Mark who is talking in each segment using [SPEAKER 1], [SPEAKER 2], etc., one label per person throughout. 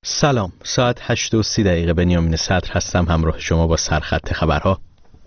[SPEAKER 1] سلام، ساعت 8:30 بنیامین صدر هستم، همراه شما با سرخط خبرها.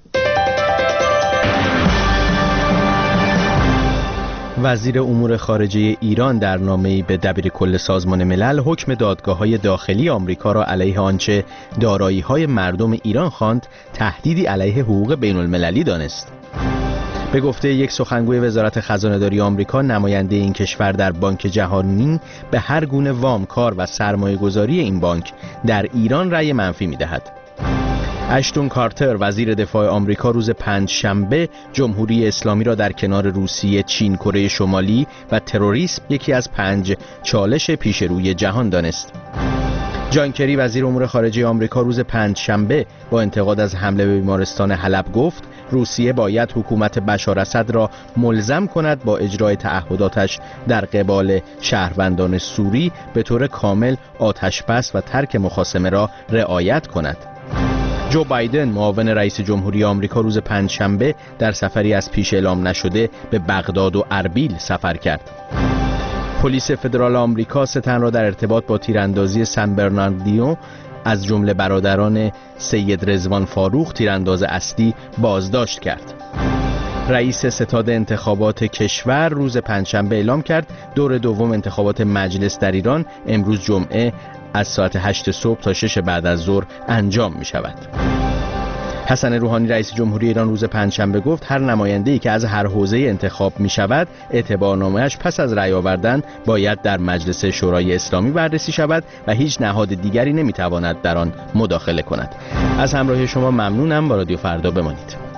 [SPEAKER 1] وزیر امور خارجه ایران در نامه‌ای به دبیرکل سازمان ملل حکم دادگاه‌های داخلی آمریکا را علیه آنچه دارایی‌های مردم ایران خواند تهدیدی علیه حقوق بین‌المللی دانست. به گفته یک سخنگوی وزارت خزانه‌داری آمریکا، نماینده این کشور در بانک جهانی به هر گونه وام، کار و سرمایه‌گذاری این بانک در ایران رأی منفی می‌دهد. اشتون کارتر وزیر دفاع آمریکا روز پنجشنبه جمهوری اسلامی را در کنار روسیه، چین، کره شمالی و تروریسم یکی از 5 چالش پیش روی جهان دانست. جان کری وزیر امور خارجه آمریکا روز پنجشنبه با انتقاد از حمله به بیمارستان حلب گفت روسیه باید حکومت بشار اسد را ملزم کند با اجرای تعهداتش در قبال شهروندان سوری به طور کامل آتش بس و ترک مخاصمه را رعایت کند. جو بایدن معاون رئیس جمهوری آمریکا روز پنجشنبه در سفری از پیش اعلام نشده به بغداد و اربیل سفر کرد. پلیس فدرال آمریکا 3 تن را در ارتباط با تیراندازی سن برناردینو از جمله برادران سید رضوان فاروق، تیرانداز اصلی، بازداشت کرد. رئیس ستاد انتخابات کشور روز پنجشنبه اعلام کرد دور دوم انتخابات مجلس در ایران امروز جمعه از ساعت 8 صبح تا 6 بعد از ظهر انجام می شود. حسن روحانی رئیس جمهوری ایران روز پنجشنبه گفت هر نماینده‌ای که از هر حوزه انتخاب می شود اعتبارنامه‌اش پس از رأی آوردن باید در مجلس شورای اسلامی بررسی شود و هیچ نهاد دیگری نمی تواند در آن مداخله کند. از همراهی شما ممنونم. با رادیو فردا بمانید.